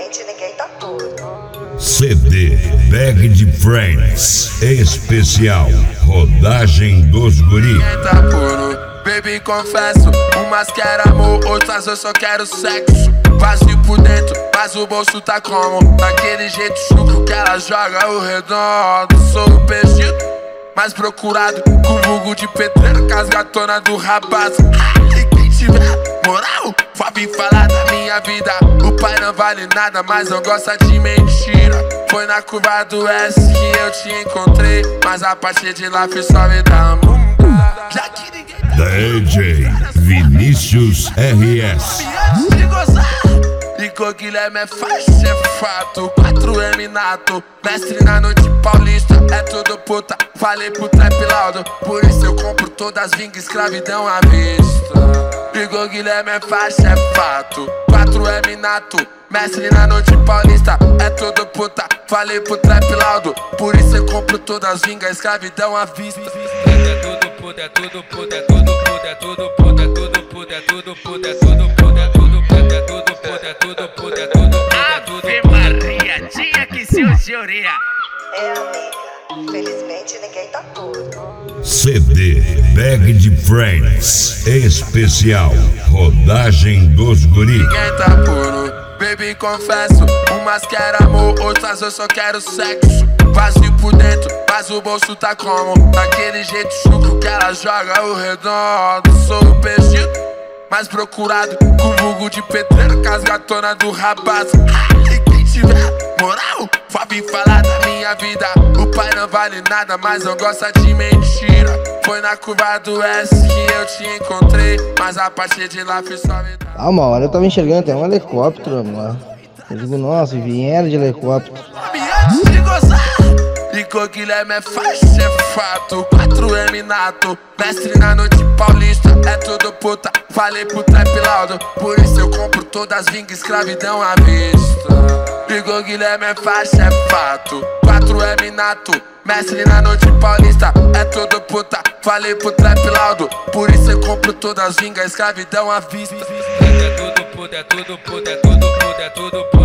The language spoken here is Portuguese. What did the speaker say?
Felizmente ninguém tá tudo. CD Bag de Friends especial Rodagem dos Guri. Ninguém tá puro, baby, confesso. Umas quer amor, outras eu só quero sexo. Vazio por dentro, mas o bolso tá como? Daquele jeito chucro que ela joga o redondo. Sou o peixe mais procurado, com vulgo de pedreiro, com as gatonas do rapaz. E quem tiver moral, vai vir falar da minha vida. O pai não vale nada, mas não gosta de mentira. Foi na curva do S que eu te encontrei, mas a partir de lá fiz só vida muda. Já que ninguém DJ Vinícius RS. antes de gozar, Igor Guilherme é faixa, é fato. 4M nato, mestre na noite paulista. É tudo puta, falei pro trap laudo. Por isso eu compro todas vingas, escravidão à vista. Igor Guilherme é faixa, é fato. 4M nato, mestre na noite paulista. É tudo puta, falei pro trap laudo. Por isso eu compro todas vingas, escravidão à vista. É tudo puta, é tudo puta, é tudo puta, é tudo puta, é tudo puta, é tudo puta, é tudo puta, é tudo puta, é tudo puta, é tudo puta, é tudo puta. Ave Maria, tinha que ser o senhoria. É, amiga, felizmente ninguém tá tudo. CD Bag de Friends especial Rodagem dos Guri. Ninguém tá puro, baby, confesso. Umas quer amor, outras eu só quero sexo. Vazio por dentro, mas o bolso tá como? Daquele jeito chucro que ela joga o redondo. Sou o peixe mais procurado, com vulgo de pedreiro, com as gatonas do rapaz. E quem tiver moral, vai vir falar da minha vida. O pai não vale nada, mas não gosta de mentira. Foi na curva do S que eu te encontrei, mas a partir de lá fiz só vida. Ah, uma hora eu tava enxergando até um helicóptero, mano. Eu digo, nossa, vieram de helicóptero. Antes de gozar, Igor Guilherme é faixa, é fato. 4M nato, mestre na noite paulista. É tudo puta, falei pro trap laudo. Por isso eu compro todas vingas, escravidão à vista. Igor Guilherme é faixa, é fato. 4M nato, mestre na noite paulista. É tudo puta, falei pro trap laudo. Por isso eu compro todas vingas, escravidão à vista. É tudo puta, é tudo puta, é tudo puta, é tudo puta.